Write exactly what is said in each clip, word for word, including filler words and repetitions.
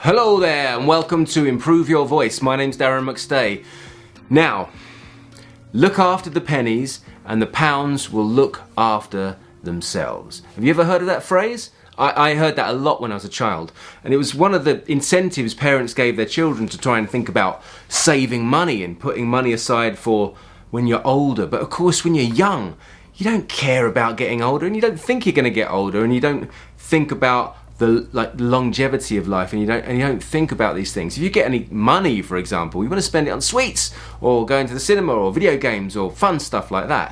Hello there and welcome to Improve Your Voice. My name's Darren McStay. Now, look after the pennies and the pounds will look after themselves. Have you ever heard of that phrase? I, I heard that a lot when I was a child, and it was one of the incentives parents gave their children to try and think about saving money and putting money aside for when you're older. But of course, when you're young, you don't care about getting older, and you don't think you're going to get older, and you don't think about the like longevity of life, and you don't and you don't think about these things. If you get any money, for example, you want to spend it on sweets or going to the cinema or video games or fun stuff like that.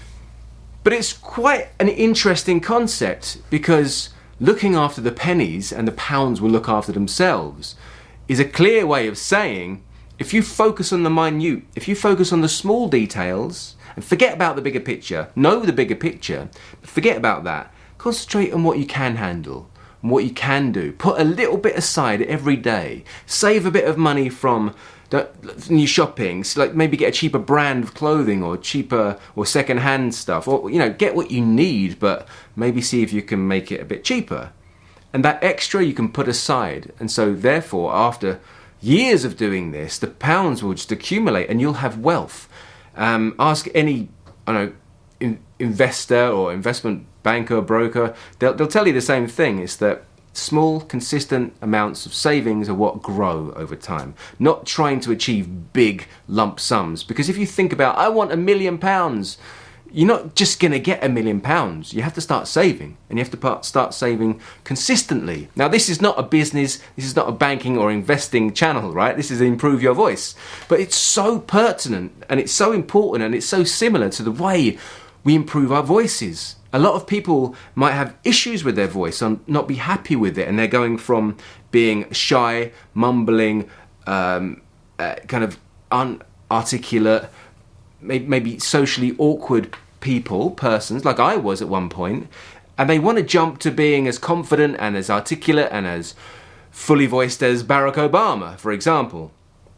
But it's quite an interesting concept, because looking after the pennies and the pounds will look after themselves is a clear way of saying, if you focus on the minute, if you focus on the small details and forget about the bigger picture, know the bigger picture, but forget about that, concentrate on what you can handle and what you can do. Put a little bit aside every day. Save a bit of money from new shopping, so like maybe get a cheaper brand of clothing or cheaper or second-hand stuff, or you know, get what you need, but maybe see if you can make it a bit cheaper. And that extra you can put aside, and so therefore after years of doing this, the pounds will just accumulate and you'll have wealth. Um, ask any I don't know in, investor or investment banker or broker, they'll, they'll tell you the same thing. It's that small, consistent amounts of savings are what grow over time, not trying to achieve big lump sums. Because if you think about, I want a million pounds, you're not just going to get a million pounds. You have to start saving, and you have to start saving consistently. Now, this is not a business, this is not a banking or investing channel, right? This is Improve Your Voice. But it's so pertinent, and it's so important, and it's so similar to the way we improve our voices. A lot of people might have issues with their voice and not be happy with it, and they're going from being shy, mumbling, um, uh, kind of unarticulate, maybe, maybe socially awkward people, persons, like I was at one point, and they want to jump to being as confident and as articulate and as fully voiced as Barack Obama, for example.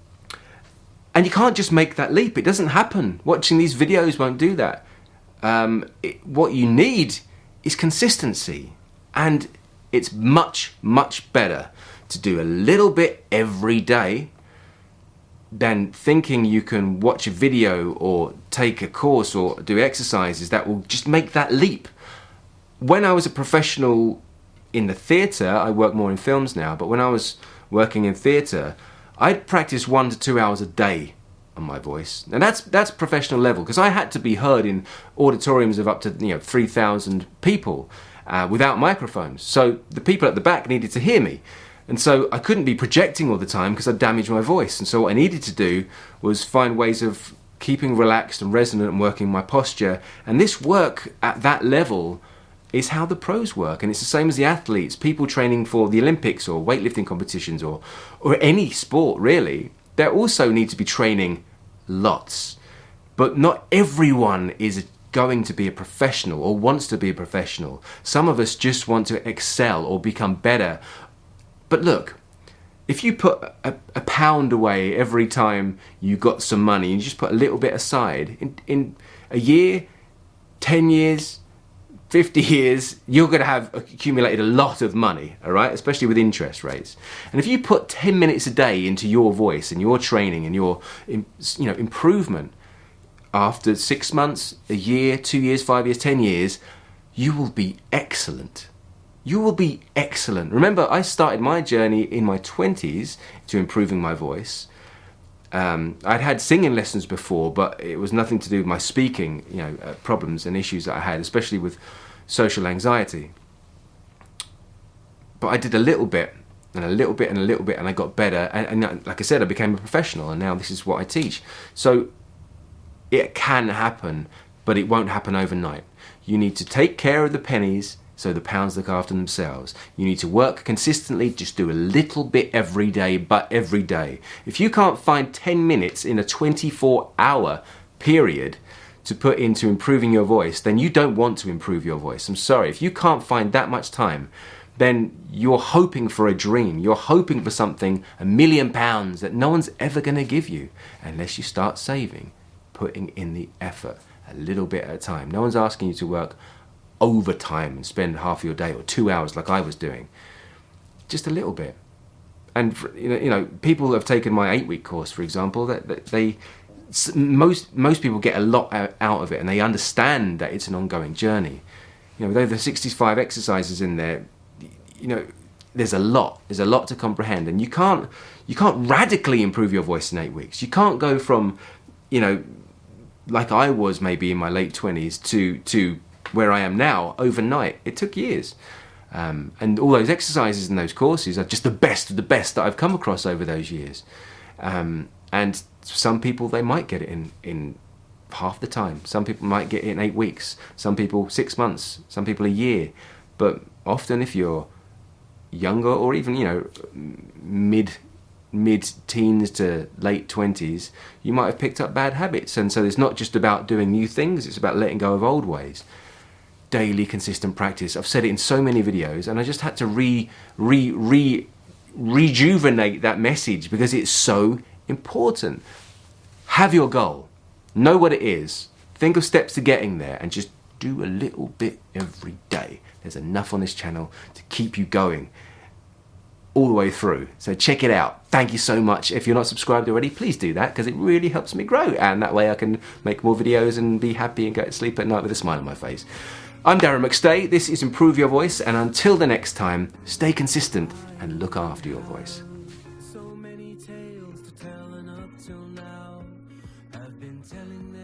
And you can't just make that leap. It doesn't happen. Watching these videos won't do that. Um, it, what you need is consistency, and it's much, much better to do a little bit every day than thinking you can watch a video or take a course or do exercises that will just make that leap. When I was a professional in the theatre, I work more in films now, but when I was working in theatre, I'd practice one to two hours a day on my voice, and that's that's professional level, because I had to be heard in auditoriums of up to you know three thousand people uh, without microphones. So the people at the back needed to hear me, and so I couldn't be projecting all the time because I'd damage my voice. And so what I needed to do was find ways of keeping relaxed and resonant and working my posture. And this work at that level is how the pros work, and it's the same as the athletes, people training for the Olympics or weightlifting competitions or or any sport really. They also need to be training lots, but not everyone is going to be a professional or wants to be a professional. Some of us just want to excel or become better. But look, if you put a, a pound away every time you got some money, and you just put a little bit aside, in, in a year, ten years, fifty years, you're going to have accumulated a lot of money, all right? Especially with interest rates. And if you put ten minutes a day into your voice and your training and your, you know, improvement, after six months, a year, two years, five years, ten years, you will be excellent. You will be excellent. Remember, I started my journey in my twenties to improving my voice. Um, I'd had singing lessons before, but it was nothing to do with my speaking, you know, uh, problems and issues that I had, especially with social anxiety. But I did a little bit, and a little bit, and a little bit, and I got better. And, and like I said, I became a professional, and now this is what I teach. So it can happen, but it won't happen overnight. You need to take care of the pennies so the pounds look after themselves. You need to work consistently, just do a little bit every day, but every day. If you can't find ten minutes in a twenty-four hour period to put into improving your voice, then you don't want to improve your voice. I'm sorry, if you can't find that much time, then you're hoping for a dream. You're hoping for something, a million pounds that no one's ever going to give you unless you start saving, putting in the effort a little bit at a time. No one's asking you to work overtime and spend half your day or two hours like I was doing. Just a little bit. and you know, you know, people who have taken my eight-week course, for example, that, that they most most people get a lot out of it, and they understand that it's an ongoing journey. You know, with over sixty-five exercises in there, you know, there's a lot. There's a lot to comprehend, and you can't you can't radically improve your voice in eight weeks. You can't go from, you know, like I was maybe in my late twenties to to where I am now overnight. It took years. Um, and all those exercises in those courses are just the best of the best that I've come across over those years. Um, and some people, they might get it in, in half the time. Some people might get it in eight weeks. Some people six months. Some people a year. But often if you're younger or even, you know, mid mid-teens to late twenties, you might have picked up bad habits. And so it's not just about doing new things, it's about letting go of old ways. Daily consistent practice. I've said it in so many videos, and I just had to re re re rejuvenate that message because it's so important. Have your goal, know what it is, think of steps to getting there, and just do a little bit every day. There's enough on this channel to keep you going all the way through. So check it out. Thank you so much. If you're not subscribed already, please do that, because it really helps me grow, and that way I can make more videos and be happy and go to sleep at night with a smile on my face. I'm Darren McStay, this is Improve Your Voice, and until the next time, stay consistent and look after your voice. So many tales to tell, and up till now I've been telling them.